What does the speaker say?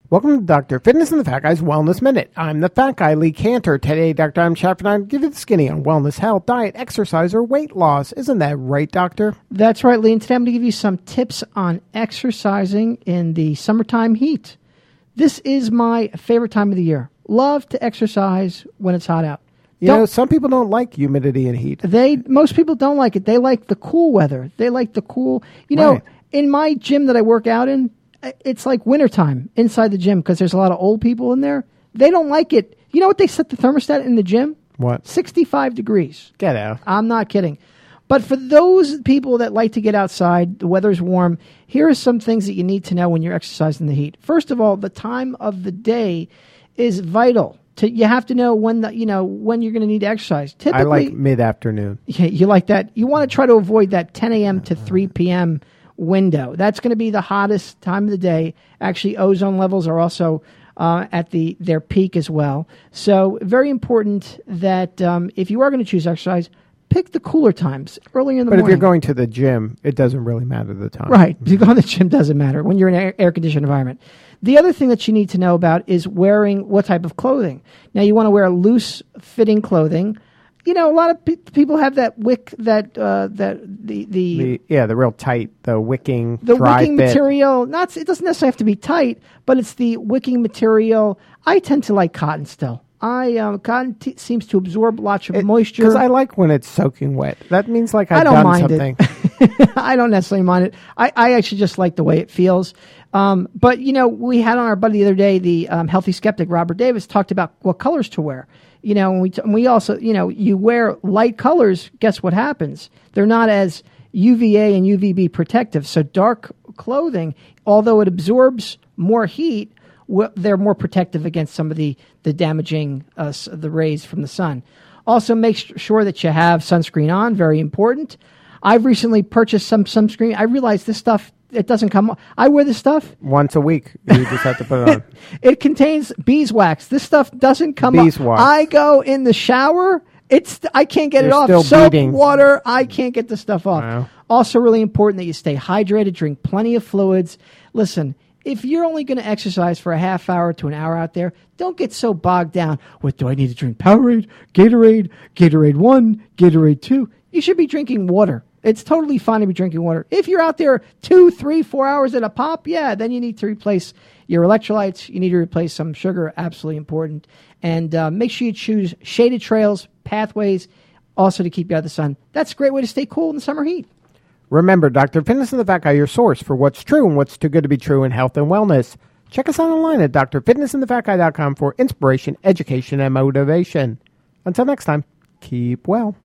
Welcome to Dr. Fitness and the Fat Guy's Wellness Minute. I'm the Fat Guy, Lee Cantor. Today, Dr. Adam Schaffer and I give you the skinny on wellness, health, diet, exercise, or weight loss. Isn't that right, Doctor? That's right, Lee. And today I'm going to give you some tips on exercising in the summertime heat. This is my favorite time of the year. Love to exercise when it's hot out. You know, some people don't like humidity and heat. Most people don't like it. They like the cool weather. They like the cool. You know, in my gym that I work out in, it's like wintertime inside the gym because there's a lot of old people in there. They don't like it. You know what they set the thermostat in the gym? What? 65 degrees. Get out. I'm not kidding. But for those people that like to get outside, the weather's warm, here are some things that you need to know when you're exercising in the heat. First of all, the time of the day is vital. You have to know when when you're going to need to exercise. Typically, I like mid-afternoon. Yeah, you like that. You want to try to avoid that 10 a.m. to 3 p.m. window. That's going to be the hottest time of the day. Actually, ozone levels are also at their peak as well. So very important that if you are going to choose exercise, pick the cooler times early in the morning. But if you're going to the gym, it doesn't really matter the time. Right. If you go to the gym, doesn't matter when you're in an air-conditioned environment. The other thing that you need to know about is wearing what type of clothing. Now, you want to wear loose-fitting clothing. You know, a lot of people have that the real tight, the wicking, the dry wicking fit material. It doesn't necessarily have to be tight, but it's the wicking material. I tend to like cotton still. Cotton seems to absorb lots of moisture. Because I like when it's soaking wet. That means like I I've don't done mind something. It. I don't necessarily mind it. I actually just like the way it feels. But, you know, we had on our buddy the other day, the healthy skeptic, Robert Davis, talked about what colors to wear. You know, and we also, you know, you wear light colors, guess what happens? They're not as UVA and UVB protective. So dark clothing, although it absorbs more heat, they're more protective against some of the damaging the rays from the sun. Also, make sure that you have sunscreen on. Very important. I've recently purchased some sunscreen. I realized this stuff, it doesn't come. I wear this stuff once a week. You just have to put it on. It contains beeswax. This stuff doesn't come beeswax. I go in the shower. I can't get it off. Still Soap, beating. water. I can't get the stuff off. Wow. Also, really important that you stay hydrated. Drink plenty of fluids. Listen. If you're only going to exercise for a half hour to an hour out there, don't get so bogged down with, do I need to drink Powerade, Gatorade 1, Gatorade 2? You should be drinking water. It's totally fine to be drinking water. If you're out there 2, 3, 4 hours at a pop, then you need to replace your electrolytes. You need to replace some sugar, absolutely important. And make sure you choose shaded trails, pathways, also to keep you out of the sun. That's a great way to stay cool in the summer heat. Remember, Dr. Fitness and the Fat Guy, your source for what's true and what's too good to be true in health and wellness. Check us out online at drfitnessandthefatguy.com for inspiration, education, and motivation. Until next time, keep well.